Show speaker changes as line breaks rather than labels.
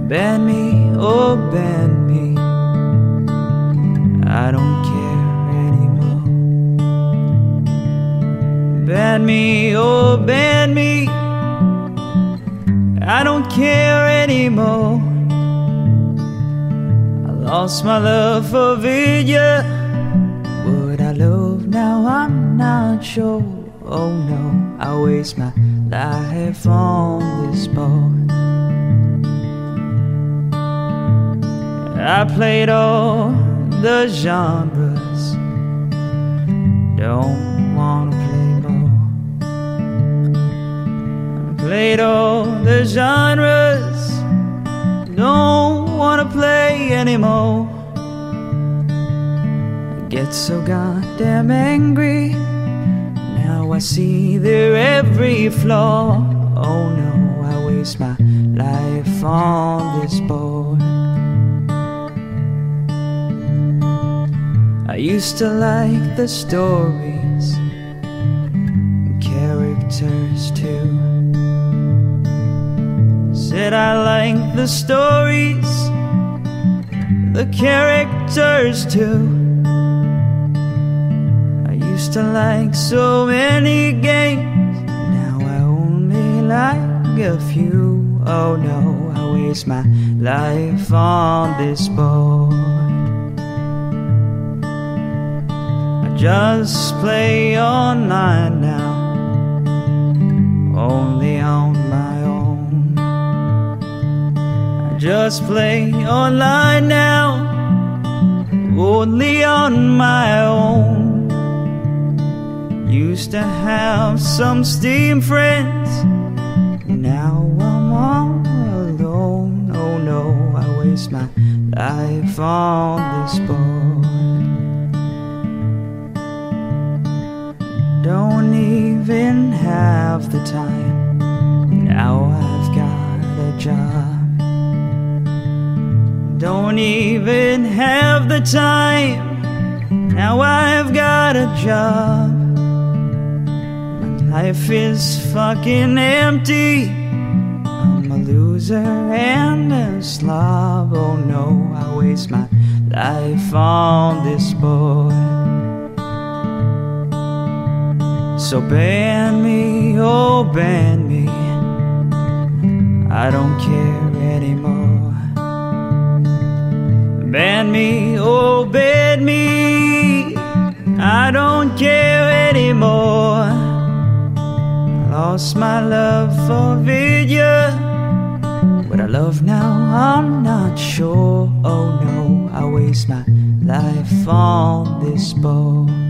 Ban me, oh ban me, I don't care anymore. Ban me, oh ban me, I don't care anymore. I lost my love for video. Would I love now? I'm not sure. Oh no, I waste my life on this board. I played all the genres, don't wanna play more. I played all the genres, don't wanna play anymore. I get so goddamn angry, now I see their every flaw. Oh no, I waste my life on this board. I used to like the stories, characters too. Said I like the stories, the characters too. I used to like so many games, now I only like a few. Oh no, I waste my life on this board. Just play online now, only on my own. I just play online now, only on my own. Used to have some Steam friends, now I'm all alone. Oh no, I waste my life on this board. Don't even have the time, now I've got a job. Don't even have the time, now I've got a job. My life is fucking empty, I'm a loser and a slob. Oh no, I waste my life on this board. So ban me, oh ban me, I don't care anymore. Ban me, oh ban me, I don't care anymore. I lost my love for video, what I love now I'm not sure. Oh no, I waste my life on this board.